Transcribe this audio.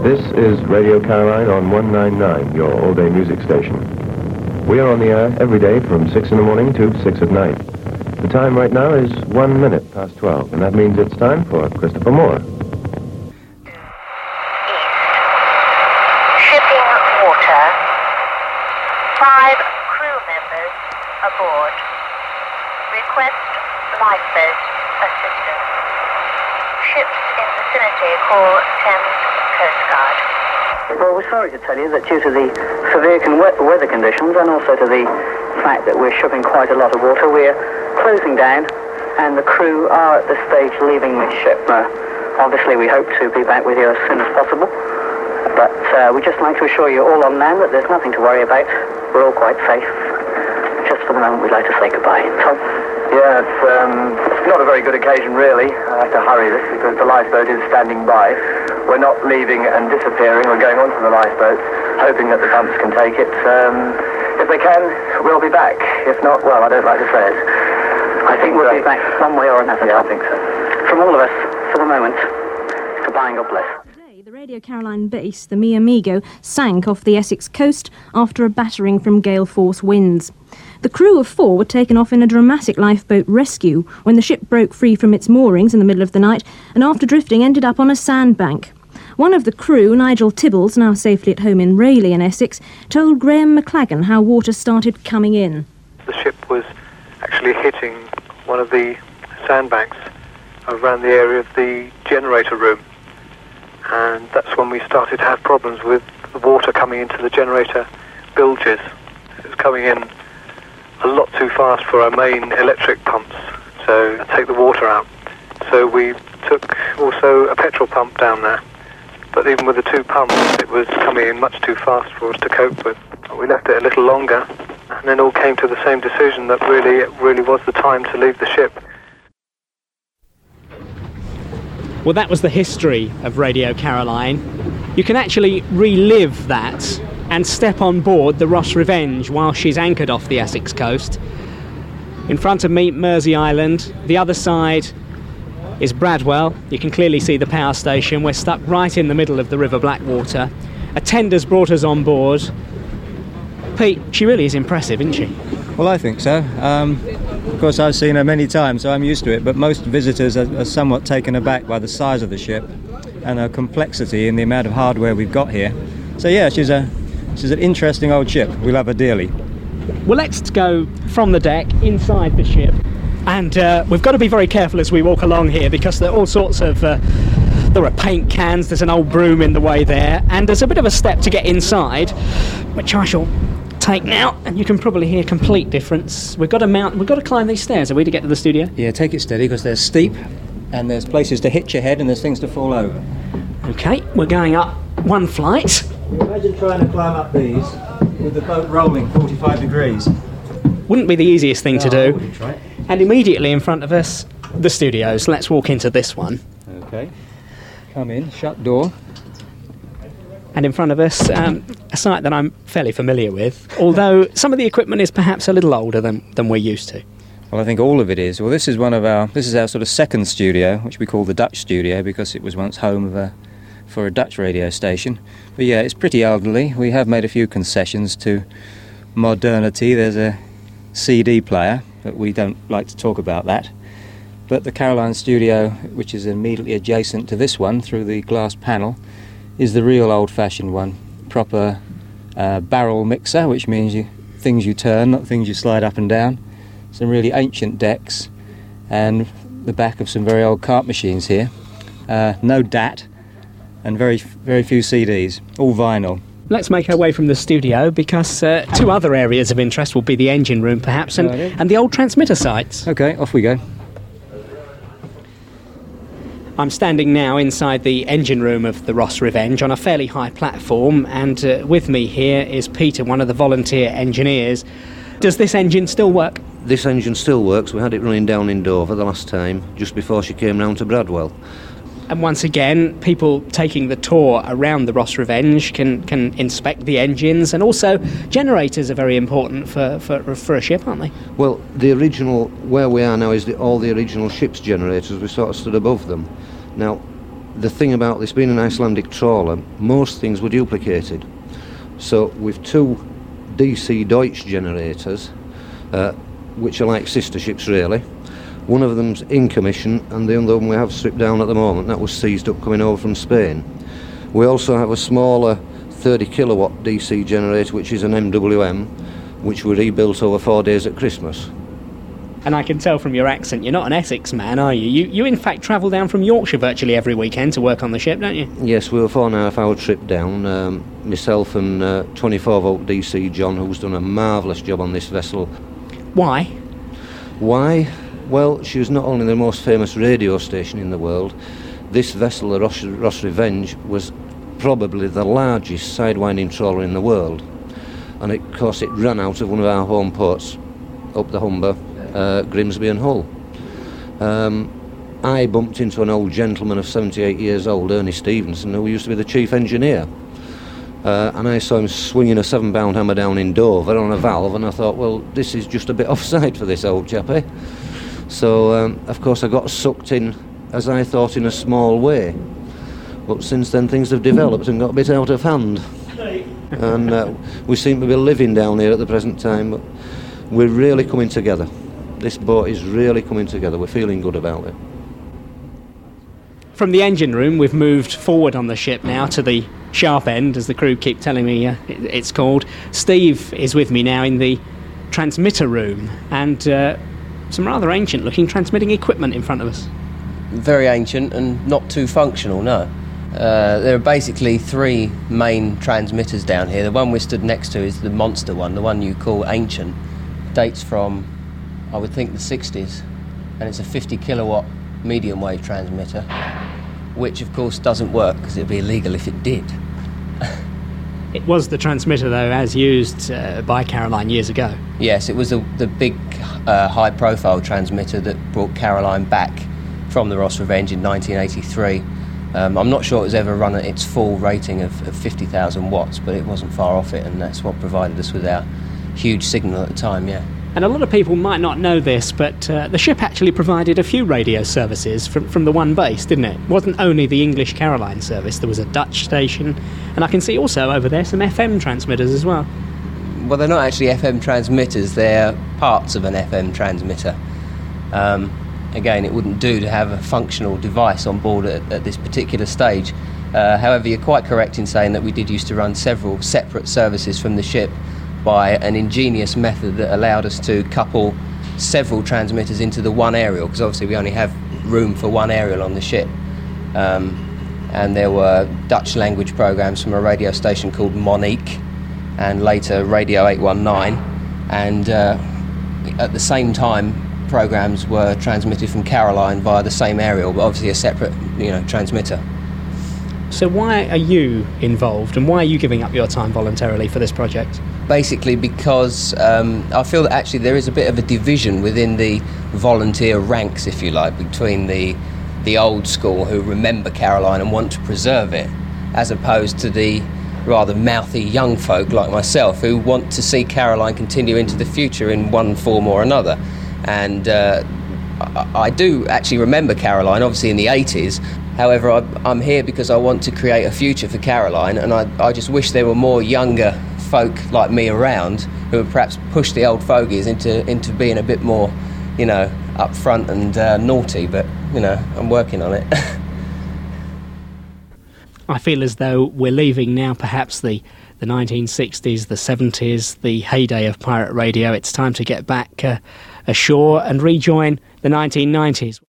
This is Radio Caroline on 199, your all-day music station. We are on the air every day from 6 in the morning to 6 at night. The time right now is 1 minute past 12, and that means it's time for Christopher Moore. Shipping water. 5 crew members aboard. Request lifeboat assistance. Ships in vicinity call Thames Coast Guard. Well, we're sorry to tell you that due to the severe weather conditions and also to the fact that we're shipping quite a lot of water, we're closing down and the crew are at this stage leaving the ship. Obviously, we hope to be back with you as soon as possible, but we'd just like to assure you all on land that there's nothing to worry about. We're all quite safe. Just for the moment, we'd like to say goodbye. Tom? Yeah, it's not a very good occasion, really. I have to hurry this because the lifeboat is standing by. We're not leaving and disappearing. We're going onto the lifeboat, hoping that the pumps can take it. If they can, we'll be back. If not, well, I don't like to say it. I think we'll be back one way or another. Yeah, I think so. From all of us, for the moment, goodbye and God bless. Today, the Radio Caroline base, the Mi Amigo, sank off the Essex coast after a battering from gale force winds. The crew of 4 were taken off in a dramatic lifeboat rescue when the ship broke free from its moorings in the middle of the night and after drifting ended up on a sandbank. One of the crew, Nigel Tibbles, now safely at home in Rayleigh in Essex, told Graham McLagan how water started coming in. The ship was actually hitting one of the sandbanks around the area of the generator room, and that's when we started to have problems with the water coming into the generator bilges. It was coming in a lot too fast for our main electric pumps to take the water out. So we took also a petrol pump down there. But even with the 2 pumps, it was coming in much too fast for us to cope with. We left it a little longer, and then all came to the same decision that it really was the time to leave the ship. Well, that was the history of Radio Caroline. You can actually relive that and step on board the Ross Revenge while she's anchored off the Essex coast. In front of me, Mersey Island. The other side is Bradwell. You can clearly see the power station. We're stuck right in the middle of the River Blackwater. A tender's brought us on board. Pete, she really is impressive, isn't she? Well, I think so. Of course, I've seen her many times, so I'm used to it, but most visitors are somewhat taken aback by the size of the ship and her complexity in the amount of hardware we've got here. So yeah, she's an interesting old ship. We love her dearly. Well, let's go from the deck inside the ship. And we've got to be very careful as we walk along here because there are all sorts of... there are paint cans, there's an old broom in the way there, and there's a bit of a step to get inside, which I shall take now, and you can probably hear complete difference. We've got to climb these stairs, are we, to get to the studio? Yeah, take it steady because they're steep, and there's places to hit your head and there's things to fall over. Okay, we're going up one flight. Imagine trying to climb up these with the boat rolling 45 degrees. Wouldn't be the easiest thing to do. I wouldn't try. And immediately in front of us, the studios. Let's walk into this one. Okay. Come in, shut door. And in front of us, a site that I'm fairly familiar with, although some of the equipment is perhaps a little older than we're used to. Well, I think all of it is. Well, this is our sort of second studio, which we call the Dutch studio because it was once home for a Dutch radio station. But yeah, it's pretty elderly. We have made a few concessions to modernity. There's a CD player, but we don't like to talk about that. But the Caroline studio, which is immediately adjacent to this one through the glass panel, is the real old-fashioned one. Proper barrel mixer, which means things you turn, not things you slide up and down. Some really ancient decks, and the back of some very old cart machines here. No DAT, and very, very few CDs, all vinyl. Let's make our way from the studio because 2 other areas of interest will be the engine room perhaps and the old transmitter sites. Okay, off we go. I'm standing now inside the engine room of the Ross Revenge on a fairly high platform, and with me here is Peter, one of the volunteer engineers. Does this engine still work? This engine still works. We had it running down in Dover the last time, just before she came round to Bradwell. And once again, people taking the tour around the Ross Revenge can inspect the engines, and also generators are very important for a ship, aren't they? Well, the original, where we are now is all the original ship's generators. We sort of stood above them. Now, the thing about this being an Icelandic trawler, most things were duplicated. So with 2 DC Deutsch generators, which are like sister ships really, one of them's in commission and the other one we have stripped down at the moment. That was seized up coming over from Spain. We also have a smaller 30 kilowatt DC generator, which is an MWM, which we rebuilt over 4 days at Christmas. And I can tell from your accent you're not an Essex man, are you? You in fact travel down from Yorkshire virtually every weekend to work on the ship, don't you? Yes, we were a 4.5 hour trip down. Myself and 24 volt DC John, who's done a marvellous job on this vessel. Why? Why? Well, she was not only the most famous radio station in the world, this vessel, the Ross Revenge, was probably the largest sidewinding trawler in the world. And of course it ran out of one of our home ports up the Humber, Grimsby and Hull. I bumped into an old gentleman of 78 years old, Ernie Stevenson, who used to be the chief engineer. And I saw him swinging a 7-pound hammer down in Dover on a valve, and I thought, well, this is just a bit offside for this old chappie. So, of course, I got sucked in, as I thought, in a small way. But since then, things have developed and got a bit out of hand. And we seem to be living down here at the present time, but we're really coming together. This boat is really coming together. We're feeling good about it. From the engine room, we've moved forward on the ship now to the sharp end, as the crew keep telling me it's called. Steve is with me now in the transmitter room, and some rather ancient-looking transmitting equipment in front of us. Very ancient and not too functional, no. There are basically 3 main transmitters down here. The one we're stood next to is the monster one, the one you call ancient. Dates from, I would think, the 60s, and it's a 50 kilowatt medium wave transmitter, which of course doesn't work because it would be illegal if it did. It was the transmitter, though, as used by Caroline years ago. Yes, it was the big high-profile transmitter that brought Caroline back from the Ross Revenge in 1983. I'm not sure it was ever run at its full rating of 50,000 watts, but it wasn't far off it, and that's what provided us with our huge signal at the time, yeah. And a lot of people might not know this, but the ship actually provided a few radio services from the one base, didn't it? It wasn't only the English Caroline service, there was a Dutch station, and I can see also over there some FM transmitters as well. Well, they're not actually FM transmitters, they're parts of an FM transmitter. Again, it wouldn't do to have a functional device on board at this particular stage. However, you're quite correct in saying that we did used to run several separate services from the ship by an ingenious method that allowed us to couple several transmitters into the one aerial, because obviously we only have room for one aerial on the ship. And there were Dutch language programs from a radio station called Monique, and later Radio 819, and at the same time programs were transmitted from Caroline via the same aerial, but obviously a separate, transmitter. So why are you involved, and why are you giving up your time voluntarily for this project? Basically because I feel that actually there is a bit of a division within the volunteer ranks, if you like, between the old school who remember Caroline and want to preserve it, as opposed to the rather mouthy young folk like myself who want to see Caroline continue into the future in one form or another. And I do actually remember Caroline, obviously in the 80s. However, I'm here because I want to create a future for Caroline, and I just wish there were more younger folk like me around who would perhaps push the old fogies into being a bit more, upfront and naughty, but, I'm working on it. I feel as though we're leaving now perhaps the 1960s, the 70s, the heyday of pirate radio. It's time to get back ashore and rejoin the 1990s.